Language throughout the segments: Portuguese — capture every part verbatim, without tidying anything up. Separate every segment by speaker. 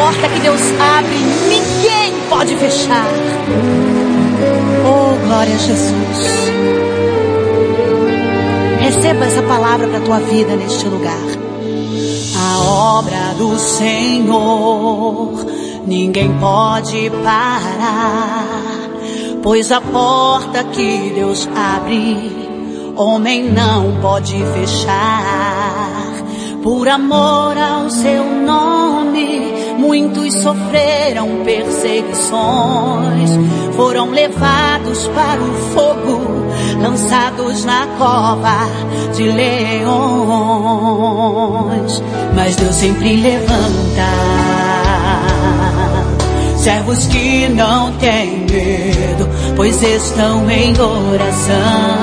Speaker 1: porta que Deus abre, ninguém pode fechar. Oh, glória a Jesus. Receba essa palavra para a tua vida neste lugar. A obra do Senhor ninguém pode parar, pois a porta que Deus abre, homem não pode fechar. Por amor ao seu nome, muitos sofreram perseguições, foram levados para o fogo, lançados na cova de leões. Mas Deus sempre levanta servos que não têm medo, pois estão em oração.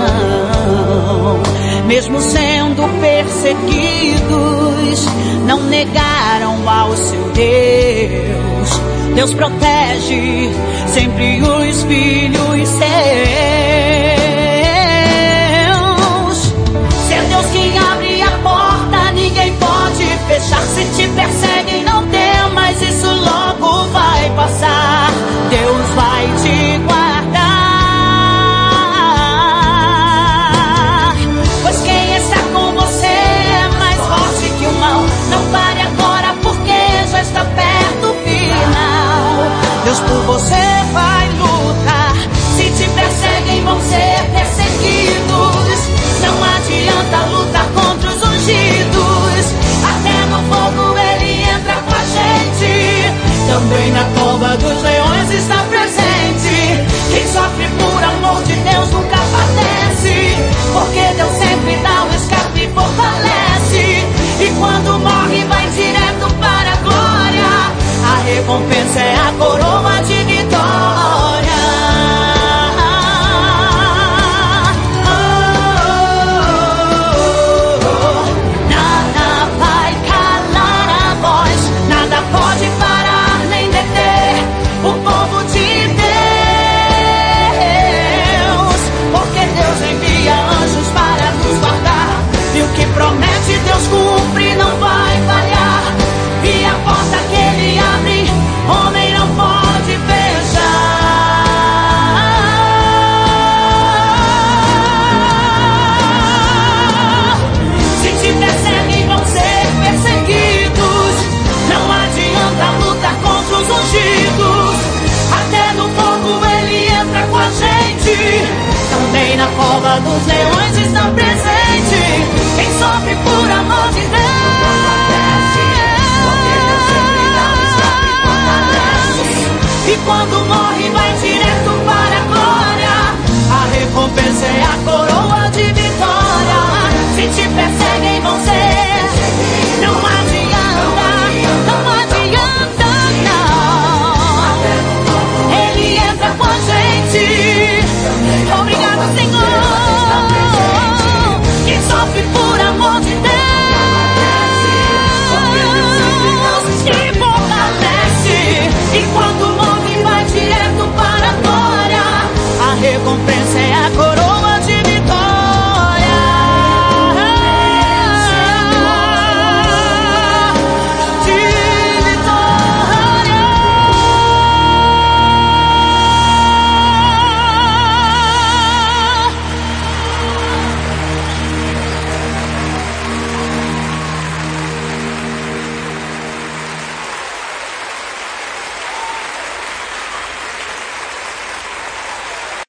Speaker 1: Mesmo sendo perseguidos, não negaram ao seu Deus. Deus protege sempre os filhos seus. Se é Deus quem abre a porta, ninguém pode fechar. Se te perseguem, não temas, isso logo vai passar. Deus vai te guardar. Não pare agora, porque já está perto o final. Deus por você vai lutar. Se te perseguem, vão ser perseguidos. Não adianta lutar contra os ungidos. Até no fogo ele entra com a gente. Também na cova dos leões está presente. Quem sofre por amor de Deus nunca padece, porque Deus sempre dá um escape e fortalece. E quando morre vai direto para a glória. A recompensa é a coroa de vitória. Oh, oh, oh, oh. Nada vai calar a voz, nada pode parar nem deter o povo de Deus, porque Deus envia anjos para nos guardar. E o que promete Deus cumpre, não vai falhar. E a porta que ele abre, homem não pode fechar. Se te perseguem, vão ser perseguidos. Não adianta lutar contra os ungidos. Até no fogo ele entra com a gente. Também na cova dos leões está presente. Quem sofre por amor de Deus, e quando morre